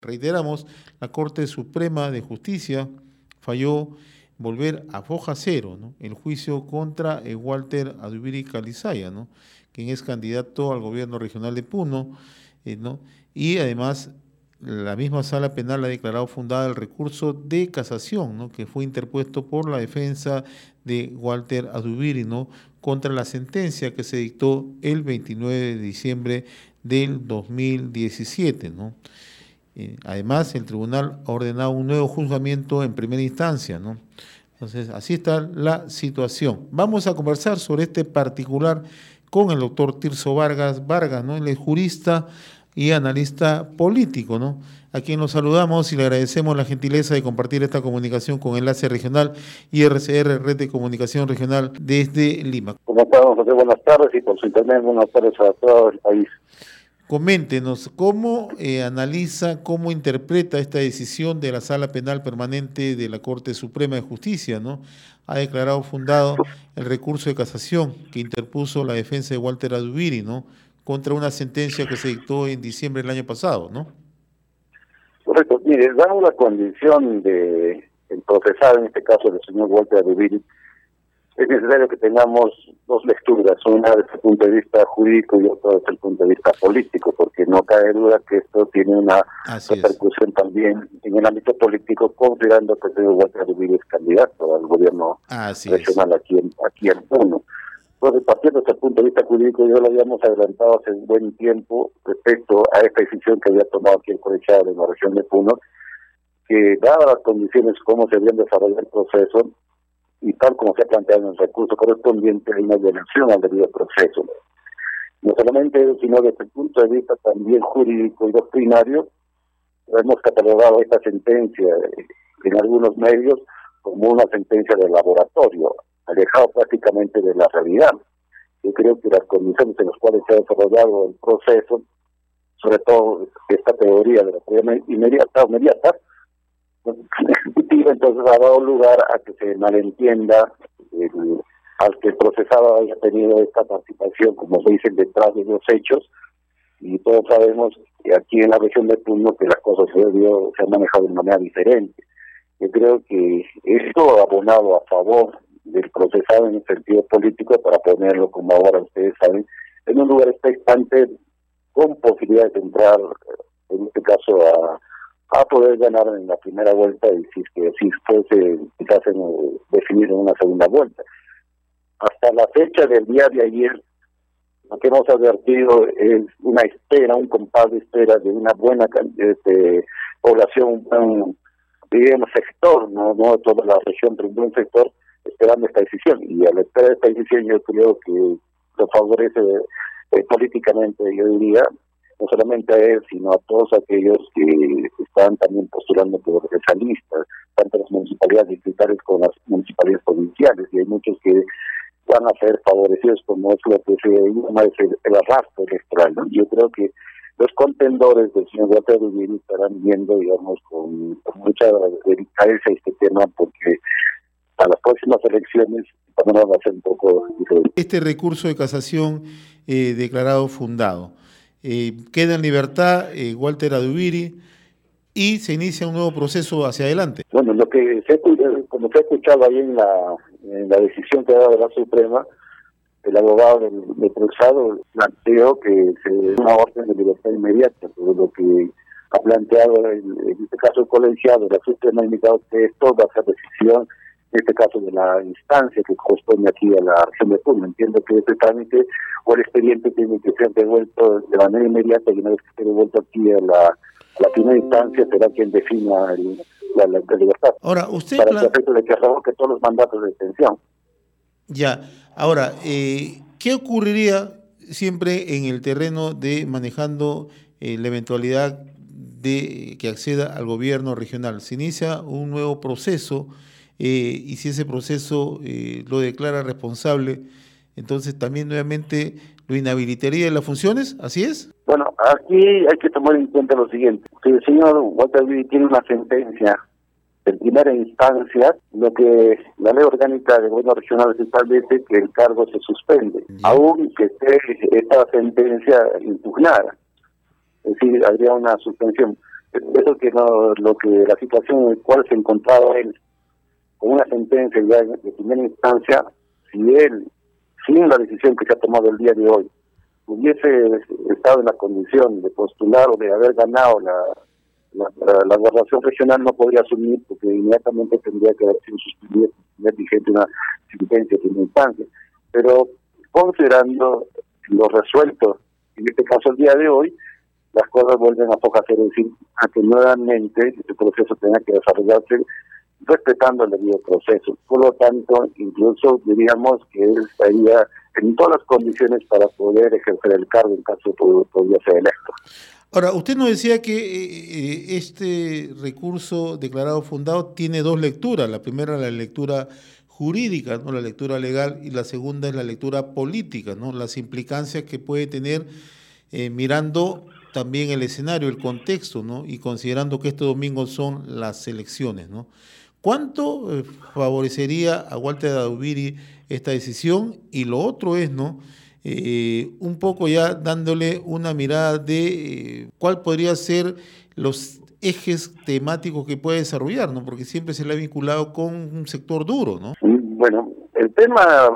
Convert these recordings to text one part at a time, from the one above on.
Reiteramos, la Corte Suprema de Justicia falló volver a foja cero, ¿no?, el juicio contra Walter Adubiri Calizaya, ¿no?, quien es candidato al gobierno regional de Puno, ¿no? Y además la misma sala penal ha declarado fundada el recurso de casación, ¿no?, que fue interpuesto por la defensa de Walter Adubiri, ¿no?, contra la sentencia que se dictó el 29 de diciembre del 2017, ¿no? Además, el tribunal ha ordenado un nuevo juzgamiento en primera instancia, ¿no? Entonces, así está la situación. Vamos a conversar sobre este particular con el doctor Tirso Vargas, ¿no? Él es jurista y analista político, ¿no?, a quien los saludamos y le agradecemos la gentileza de compartir esta comunicación con Enlace Regional y RCR, Red de Comunicación Regional desde Lima. ¿Cómo estamos, José? Buenas tardes, y por su internet, buenas tardes a todo el país. Coméntenos, ¿cómo analiza, cómo interpreta esta decisión de la Sala Penal Permanente de la Corte Suprema de Justicia, ¿no? Ha declarado fundado el recurso de casación que interpuso la defensa de Walter Adubiri, ¿no?, contra una sentencia que se dictó en diciembre del año pasado, ¿no? Correcto. Mire, dado la condición de el procesado, en este caso del señor Walter Adubiri, es necesario que tengamos dos lecturas, una desde el punto de vista jurídico y otra desde el punto de vista político, porque no cabe duda que esto tiene una repercusión también en el ámbito político, considerando que el señor Walter Adubiri es candidato al gobierno regional aquí en Puno. Entonces, partiendo desde el punto de vista jurídico, ya lo habíamos adelantado hace un buen tiempo respecto a esta decisión que había tomado aquí el colegiado de la región de Puno, que dadas las condiciones como se habían desarrollado el proceso, y tal como se ha planteado en el recurso correspondiente, hay una violación al debido proceso. No solamente eso, sino desde el punto de vista también jurídico y doctrinario, hemos catalogado esta sentencia en algunos medios como una sentencia de laboratorio, alejado prácticamente de la realidad. Yo creo que las condiciones en las cuales se ha desarrollado el proceso, sobre todo esta teoría de la prueba inmediata, entonces ha dado lugar a que se malentienda al que el procesado haya tenido esta participación, como se dice, detrás de los hechos, y todos sabemos que aquí en la región de Puno que las cosas se han manejado de manera diferente. Yo creo que esto ha abonado a favor del procesado en el sentido político, para ponerlo, como ahora ustedes saben, en un lugar expectante con posibilidades de entrar, en este caso, a poder ganar en la primera vuelta, y si fuese quizás definir en una segunda vuelta. Hasta la fecha del día de ayer, lo que hemos advertido es una espera, un compás de espera de una buena población, digamos, sector, no toda la región, pero un buen sector, esperando esta decisión. Y al esperar esta decisión, yo creo que lo favorece políticamente, yo diría, no solamente a él, sino a todos aquellos que están también postulando por esa lista, tanto las municipalidades distritales como las municipalidades provinciales, y hay muchos que van a ser favorecidos, como es lo que se llama el arrastre electoral, ¿no? Yo creo que los contendores del señor Walter Adubiri estarán viendo, digamos, con mucha delicadeza este tema, porque a las próximas elecciones también va a ser un poco diferente. Este recurso de casación declarado fundado, queda en libertad Walter Adubiri y se inicia un nuevo proceso hacia adelante. Bueno, como se ha escuchado ahí en la decisión que ha dado la Suprema, el abogado del procesado planteó que se dé una orden de libertad inmediata, pero lo que ha planteado en este caso el colegiado de la Suprema ha indicado que esto va a ser decisión, en este caso, de la instancia que corresponde aquí a la región de Puno. Entiendo que este trámite o el expediente tiene que ser devuelto de manera inmediata, y una vez que esté devuelto aquí a la primera instancia, será quien defina la libertad. Ahora, usted para el efecto de que revoque todos los mandatos de detención. Ya, ahora, ¿qué ocurriría siempre en el terreno de manejando la eventualidad de que acceda al gobierno regional? Se inicia un nuevo proceso, y si ese proceso lo declara responsable, entonces también nuevamente lo inhabilitaría de las funciones, ¿así es? Bueno, aquí hay que tomar en cuenta lo siguiente. Si el señor Walter Adubiri tiene una sentencia en primera instancia, lo que la ley orgánica del gobierno regional establece que el cargo se suspende, aún que esté esta sentencia impugnada. Es decir, habría una suspensión. Eso que no, lo que la situación en la cual se encontraba él, con una sentencia ya de primera instancia, si él, sin la decisión que se ha tomado el día de hoy, hubiese estado en la condición de postular o de haber ganado la gobernación regional, no podría asumir, porque inmediatamente tendría que haber sido suspendida, tener vigente una sentencia de primera instancia. Pero considerando lo resuelto, en este caso el día de hoy, las cosas vuelven a Foja Cero, es decir, a que nuevamente este proceso tenga que desarrollarse respetando el debido proceso. Por lo tanto, incluso diríamos que él estaría en todas las condiciones para poder ejercer el cargo en caso podría ser electo. Ahora, usted nos decía que este recurso declarado fundado tiene dos lecturas. La primera, la lectura jurídica, ¿no?, la lectura legal, y la segunda es la lectura política, ¿no?, las implicancias que puede tener mirando también el escenario, el contexto, ¿no?, y considerando que este domingo son las elecciones, ¿no? ¿Cuánto favorecería a Walter Adubiri esta decisión? Y lo otro es, ¿no?, un poco ya dándole una mirada de cuál podría ser los ejes temáticos que puede desarrollar, ¿no?, porque siempre se le ha vinculado con un sector duro, ¿no? Bueno, el tema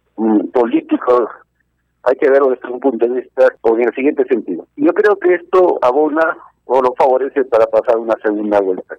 político hay que verlo desde un punto de vista o en el siguiente sentido. Yo creo que esto abona o lo favorece para pasar una segunda vuelta.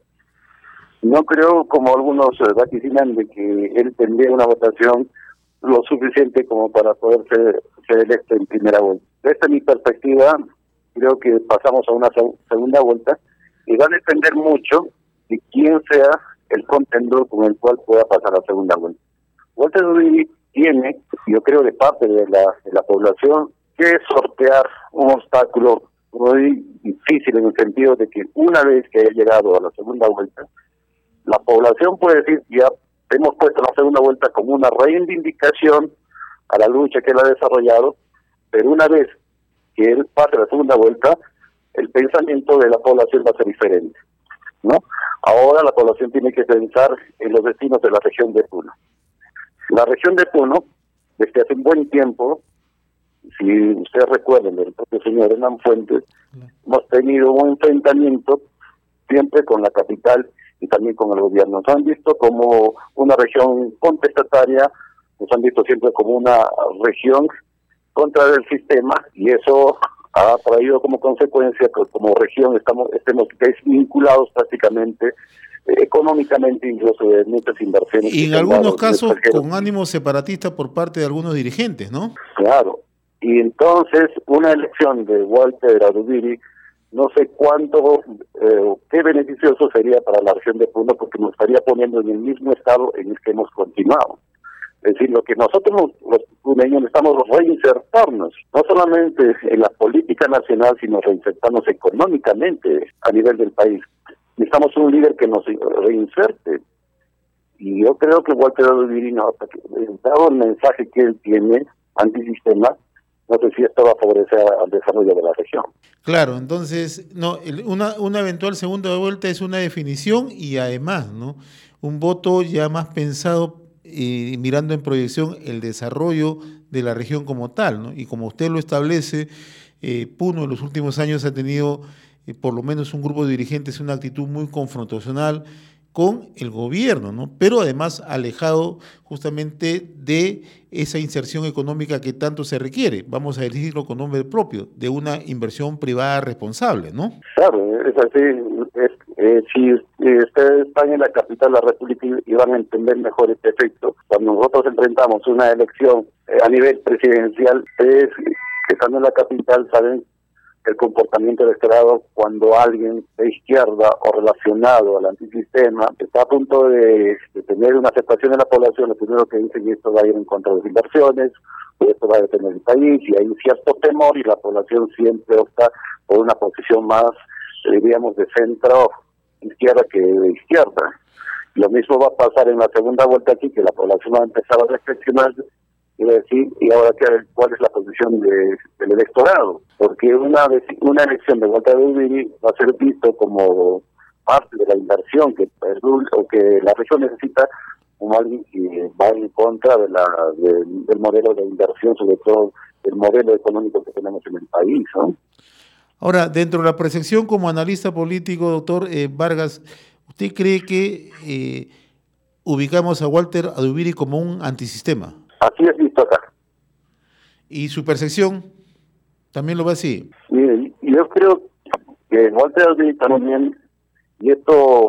No creo, como algunos vaticinan, de que él tendría una votación lo suficiente como para poder ser electo en primera vuelta. Desde mi perspectiva, creo que pasamos a una segunda vuelta y va a depender mucho de quién sea el contendor con el cual pueda pasar a la segunda vuelta. Walter Adubiri tiene, yo creo, de parte de la población, que sortear un obstáculo muy difícil en el sentido de que una vez que haya llegado a la segunda vuelta, la población puede decir, ya hemos puesto la segunda vuelta como una reivindicación a la lucha que él ha desarrollado, pero una vez que él pase la segunda vuelta, el pensamiento de la población va a ser diferente, ¿no? Ahora la población tiene que pensar en los destinos de la región de Puno. La región de Puno, desde hace un buen tiempo, si ustedes recuerdan del propio señor Hernán Fuentes, hemos tenido un enfrentamiento siempre con la capital y también con el gobierno. Nos han visto como una región contestataria, nos han visto siempre como una región contra el sistema, y eso ha traído como consecuencia que como región estemos desvinculados prácticamente económicamente, incluso de muchas inversiones. Y en algunos casos con ánimo separatista por parte de algunos dirigentes, ¿no? Claro. Y entonces una elección de Walter Adubiri, no sé cuánto, qué beneficioso sería para la región de Puno, porque nos estaría poniendo en el mismo estado en el que hemos continuado. Es decir, lo que nosotros los puneños necesitamos reinsertarnos, no solamente en la política nacional, sino reinsertarnos económicamente a nivel del país. Necesitamos un líder que nos reinserte. Y yo creo que Walter Adubiri, dado el mensaje que él tiene antisistema, no sé si esto va a favorecer al desarrollo de la región. Claro, entonces, no, una eventual segunda vuelta es una definición y además, ¿no?, un voto ya más pensado mirando en proyección el desarrollo de la región como tal, ¿no? Y como usted lo establece, Puno en los últimos años ha tenido por lo menos un grupo de dirigentes una actitud muy confrontacional con el gobierno, ¿no?, pero además alejado justamente de esa inserción económica que tanto se requiere, vamos a decirlo con nombre propio, de una inversión privada responsable, ¿no? Claro, es así. Si ustedes están en la capital de la República y van a entender mejor este efecto, cuando nosotros enfrentamos una elección a nivel presidencial, ustedes que están en la capital saben el comportamiento electorado cuando alguien de izquierda o relacionado al antisistema está a punto de tener una aceptación de la población. Lo primero que dicen es que esto va a ir en contra de las inversiones, o esto va a detener el país, y hay un cierto temor, y la población siempre opta por una posición más, diríamos, de centro izquierda que de izquierda. Lo mismo va a pasar en la segunda vuelta aquí, que la población va a empezar a reflexionar y decir, ¿y ahora cuál es la posición del electorado? Porque una elección de Walter Adubiri va a ser visto como parte de la inversión que la región necesita, como alguien que va en contra del modelo de inversión, sobre todo el modelo económico que tenemos en el país, ¿no? Ahora, dentro de la percepción como analista político, doctor Vargas, ¿usted cree que ubicamos a Walter Adubiri como un antisistema? Así es visto acá. ¿Y su percepción también lo ve así? Mire, yo creo que Walter Adubiri también, y esto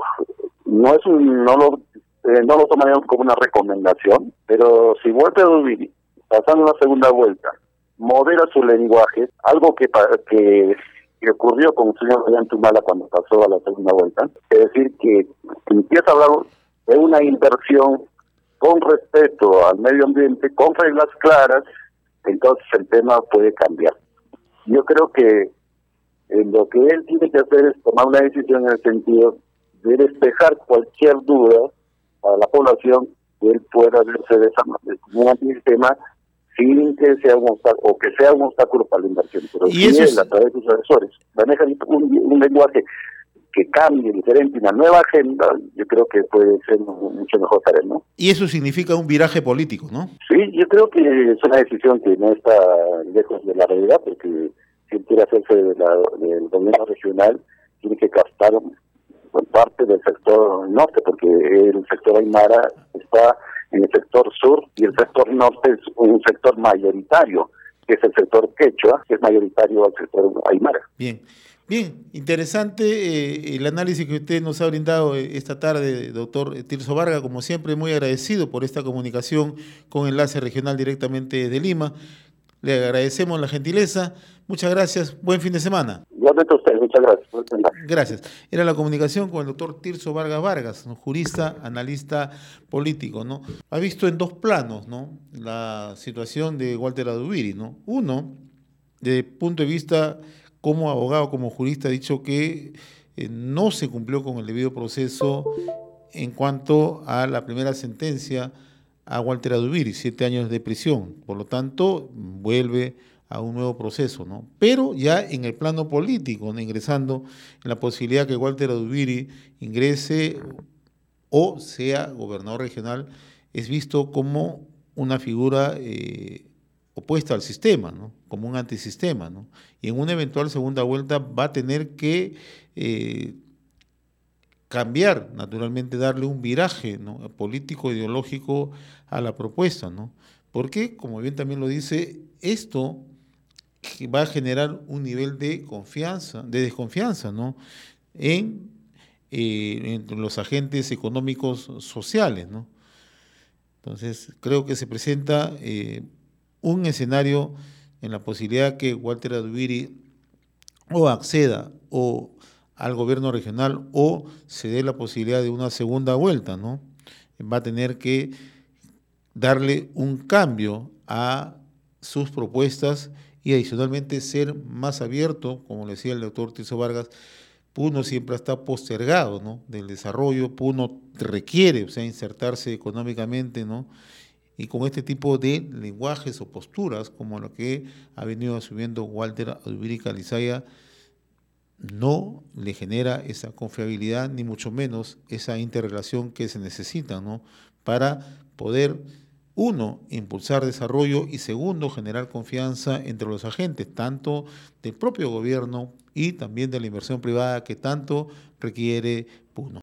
no lo tomaríamos como una recomendación, pero si Walter Adubiri, pasando la segunda vuelta, modera su lenguaje, algo que ocurrió con el señor Ollanta cuando pasó a la segunda vuelta, es decir, que empieza a hablar de una inversión con respeto al medio ambiente, con reglas claras, entonces el tema puede cambiar. Yo creo que lo que él tiene que hacer es tomar una decisión en el sentido de despejar cualquier duda a la población, que él pueda verse de esa manera, como un antisistema, sin que sea un obstáculo para la inversión. Pero si él, a través de sus asesores, maneja un lenguaje que cambie diferente, una nueva agenda, yo creo que puede ser mucho mejor para él, ¿no? Y eso significa un viraje político, ¿no? Sí, yo creo que es una decisión que no está lejos de la realidad, porque si él quiere hacerse del gobierno regional, tiene que captar parte del sector norte, porque el sector Aymara está en el sector sur y el sector norte es un sector mayoritario, que es el sector quechua, que es mayoritario al sector Aymara. Bien, interesante el análisis que usted nos ha brindado esta tarde, doctor Tirso Vargas, como siempre muy agradecido por esta comunicación con Enlace Regional directamente de Lima. Le agradecemos la gentileza, muchas gracias, buen fin de semana. Igualmente a usted, muchas gracias. Gracias. Era la comunicación con el doctor Tirso Vargas, ¿no? Jurista, analista político, ¿no? Ha visto en dos planos, ¿no?, la situación de Walter Adubiri, ¿no? Uno, desde el punto de vista como abogado, como jurista, ha dicho que no se cumplió con el debido proceso en cuanto a la primera sentencia a Walter Adubiri, 7 años de prisión. Por lo tanto, vuelve a un nuevo proceso, ¿no? Pero ya en el plano político, ¿no?, ingresando en la posibilidad que Walter Adubiri ingrese o sea gobernador regional, es visto como una figura opuesta al sistema, ¿no?, como un antisistema, ¿no? Y en una eventual segunda vuelta va a tener que cambiar, naturalmente, darle un viraje, ¿no?, político, ideológico a la propuesta, ¿no? Porque, como bien también lo dice, esto va a generar un nivel de desconfianza, ¿no?, entre los agentes económicos sociales, ¿no? Entonces, creo que se presenta un escenario en la posibilidad que Walter Adubiri o acceda o al gobierno regional o se dé la posibilidad de una segunda vuelta, ¿no? Va a tener que darle un cambio a sus propuestas y adicionalmente ser más abierto, como le decía el doctor Tirso Vargas. Puno siempre está postergado, ¿no?, del desarrollo. Puno requiere, o sea, insertarse económicamente, ¿no?, y con este tipo de lenguajes o posturas como lo que ha venido asumiendo Walter Adubiri Calizaya, no le genera esa confiabilidad ni mucho menos esa interrelación que se necesita, ¿no?, para poder, uno, impulsar desarrollo y segundo, generar confianza entre los agentes, tanto del propio gobierno y también de la inversión privada que tanto requiere Puno.